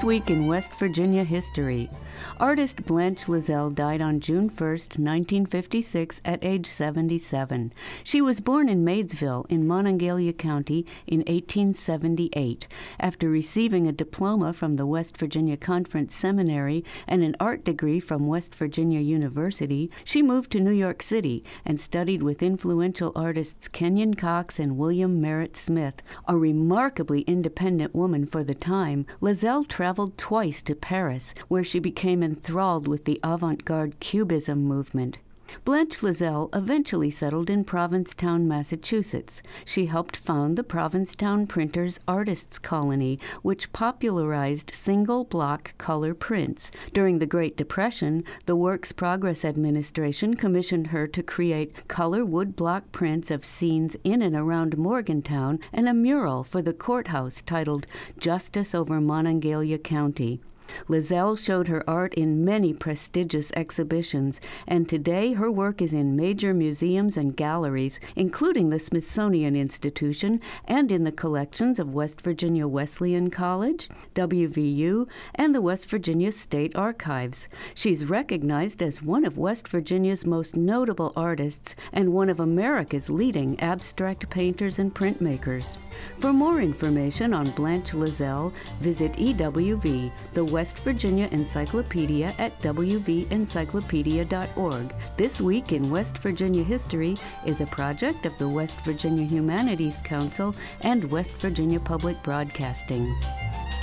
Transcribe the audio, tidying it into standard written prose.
This week in West Virginia history. Artist Blanche Lazelle died on June 1, 1956, at age 77. She was born in Maysville in Monongalia County in 1878. After receiving a diploma from the West Virginia Conference Seminary and an art degree from West Virginia University, she moved to New York City and studied with influential artists Kenyon Cox and William Merritt Smith. A remarkably independent woman for the time, Lazelle traveled twice to Paris, where she became enthralled with the avant-garde Cubism movement. Blanche Lazelle eventually settled in Provincetown, Massachusetts. She helped found the Provincetown Printers Artists Colony, which popularized single-block color prints. During the Great Depression, the Works Progress Administration commissioned her to create color woodblock prints of scenes in and around Morgantown and a mural for the courthouse titled Justice over Monongalia County. Lazelle showed her art in many prestigious exhibitions, and today her work is in major museums and galleries, including the Smithsonian Institution and in the collections of West Virginia Wesleyan College, WVU, and the West Virginia State Archives. She's recognized as one of West Virginia's most notable artists and one of America's leading abstract painters and printmakers. For more information on Blanche Lazelle, visit EWV, the West Virginia Encyclopedia, at wvencyclopedia.org. This Week in West Virginia History is a project of the West Virginia Humanities Council and West Virginia Public Broadcasting.